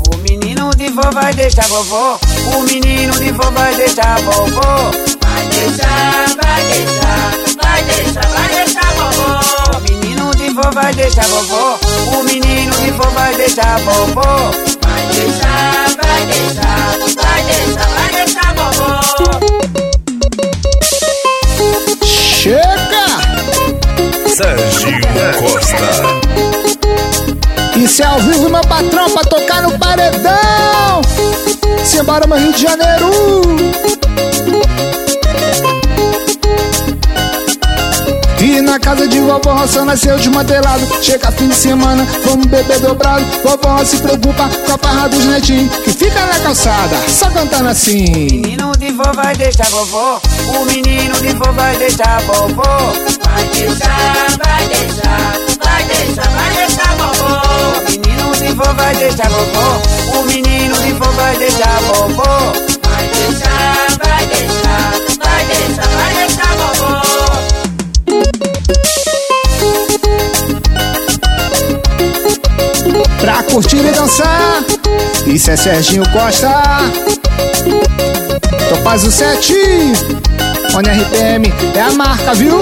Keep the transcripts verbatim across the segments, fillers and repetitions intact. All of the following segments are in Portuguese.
O menino de vó vai deixar vovó. O menino de vó vai deixar vovó. Vai deixar, vai deixar, vai deixar, vai deixar vovó. O menino de vó vai deixar vovó. O menino de vó vai deixar vovó. Vai deixar, vai deixar, vai deixar, vai deixar vovó. Chega! Serginho Costa. Isso é ao vivo, meu patrão, pra tocar no paredão. Simbora, meu Rio de Janeiro. E na casa de vovó Roça nasceu desmantelado. Chega fim de semana, vamos beber dobrado. Vovó se preocupa com a farra dos netinhos que fica na calçada, só cantando assim. O menino de vó vai deixar vovó. O menino de vó vai deixar vovó. Vai deixar, vai deixar, vai deixar, vai deixar vovó. O menino de vó vai deixar vovó. O menino de vó vai deixar vovó. Vai deixar, vai deixar, vai deixar, vai deixar vovó. Pra curtir e dançar, isso é Serginho Costa. Topaz o sete, One R P M é a marca, viu?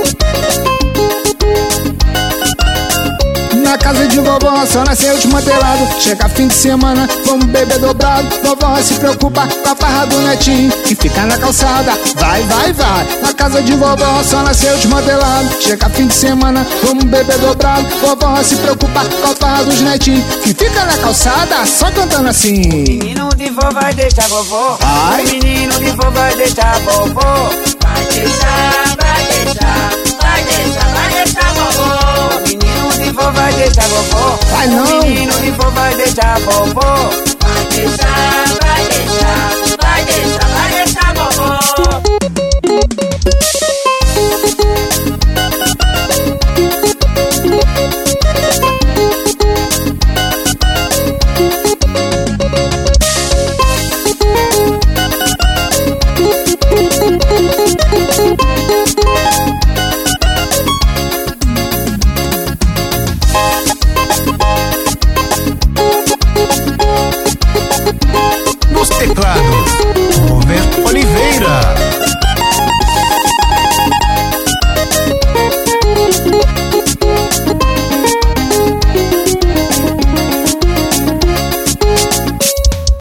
Na casa de vovó só nasceu desmantelado. Chega fim de semana, vamos beber dobrado. Vovó se preocupa com a farra do netinho que fica na calçada, vai, vai, vai. Na casa de vovó só nasceu desmantelado. Chega fim de semana, vamos beber dobrado. Vovó se preocupa com a farra dos netinhos que fica na calçada, só cantando assim. O menino de vó vai deixar vovó. Vai. O menino de vó vai deixar vovó. Vai deixar, vai deixar, vai deixar, vai deixar vovó. O menino de vó vai deixar vovó. Vai não. O menino de vó vai deixar vovó. Vai deixar,